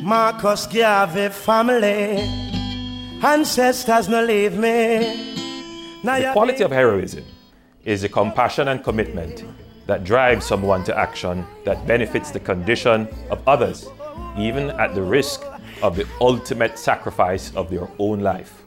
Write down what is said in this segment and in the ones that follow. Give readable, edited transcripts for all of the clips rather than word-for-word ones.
Marcus Garvey family, ancestors no leave me. The quality of heroism is the compassion and commitment that drives someone to action that benefits the condition of others, even at the risk of the ultimate sacrifice of their own life.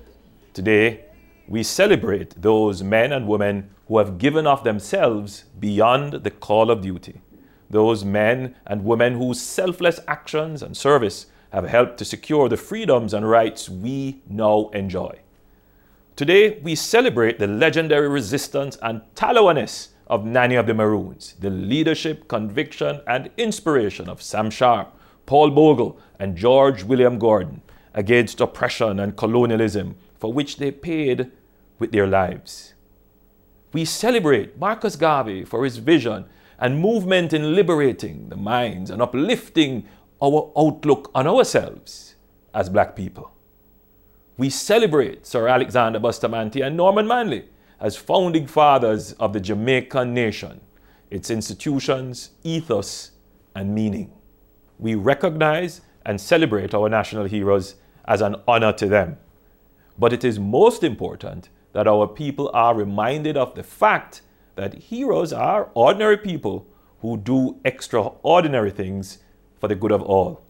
Today, we celebrate those men and women who have given of themselves beyond the call of duty. Those men and women whose selfless actions and service have helped to secure the freedoms and rights we now enjoy. Today, we celebrate the legendary resistance and tallowaness of Nanny of the Maroons, the leadership, conviction, and inspiration of Sam Sharp, Paul Bogle, and George William Gordon against oppression and colonialism, for which they paid with their lives. We celebrate Marcus Garvey for his vision and movement in liberating the minds and uplifting our outlook on ourselves as Black people. We celebrate Sir Alexander Bustamante and Norman Manley as founding fathers of the Jamaican nation, its institutions, ethos, and meaning. We recognize and celebrate our national heroes as an honor to them. But it is most important that our people are reminded of the fact that heroes are ordinary people who do extraordinary things for the good of all.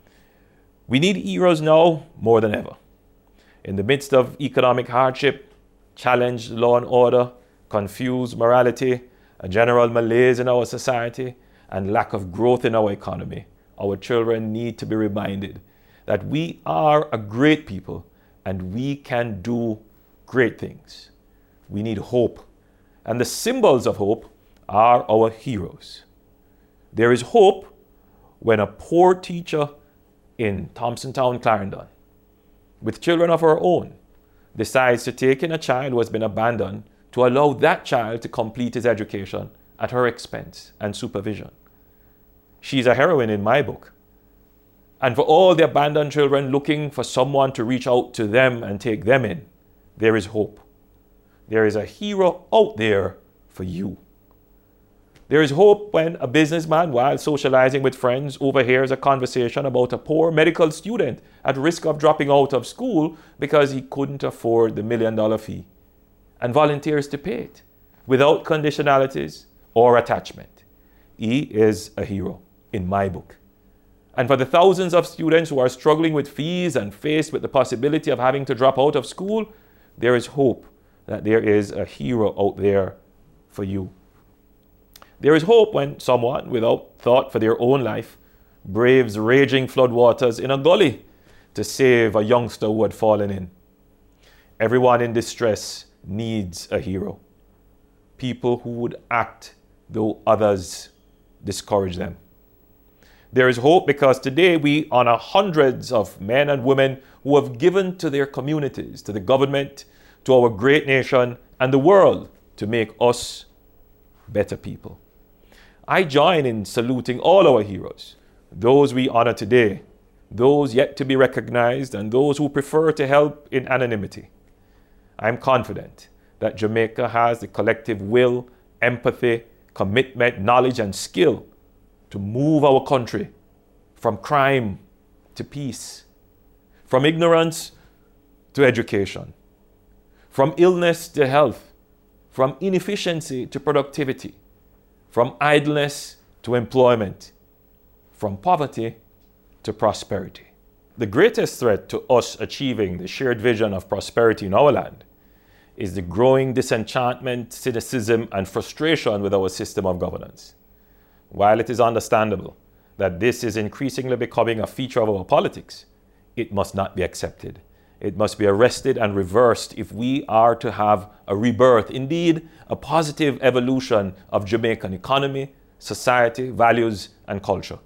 We need heroes now more than ever. In the midst of economic hardship, challenged law and order, confused morality, a general malaise in our society, and lack of growth in our economy, our children need to be reminded that we are a great people and we can do great things. We need hope. And the symbols of hope are our heroes. There is hope when a poor teacher in Thompson Town, Clarendon, with children of her own, decides to take in a child who has been abandoned to allow that child to complete his education at her expense and supervision. She's a heroine in my book. And for all the abandoned children looking for someone to reach out to them and take them in, there is hope. There is a hero out there for you. There is hope when a businessman, while socializing with friends, overhears a conversation about a poor medical student at risk of dropping out of school because he couldn't afford the $1 million fee, and volunteers to pay it without conditionalities or attachment. He is a hero in my book. And for the thousands of students who are struggling with fees and faced with the possibility of having to drop out of school, there is hope that there is a hero out there for you. There is hope when someone, without thought for their own life, braves raging floodwaters in a gully to save a youngster who had fallen in. Everyone in distress needs a hero. People who would act though others discourage them. There is hope because today we honor hundreds of men and women who have given to their communities, to the government, to our great nation, and the world to make us better people. I join in saluting all our heroes, those we honor today, those yet to be recognized, and those who prefer to help in anonymity. I'm confident that Jamaica has the collective will, empathy, commitment, knowledge, and skill to move our country from crime to peace, from ignorance to education, from illness to health, from inefficiency to productivity, from idleness to employment, from poverty to prosperity. The greatest threat to us achieving the shared vision of prosperity in our land is the growing disenchantment, cynicism, and frustration with our system of governance. While it is understandable that this is increasingly becoming a feature of our politics, it must not be accepted. It must be arrested and reversed if we are to have a rebirth, indeed, a positive evolution of Jamaican economy, society, values, and culture.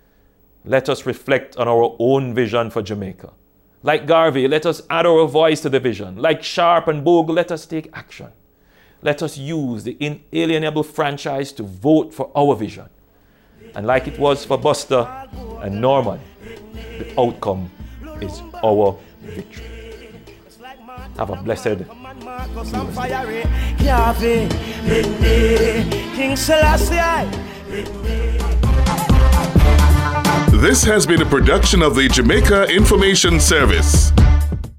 Let us reflect on our own vision for Jamaica. Like Garvey, let us add our voice to the vision. Like Sharp and Bogle, let us take action. Let us use the inalienable franchise to vote for our vision. And like it was for Buster and Norman, the outcome is our victory. Have a blessed King Selassie. This has been a production of the Jamaica Information Service.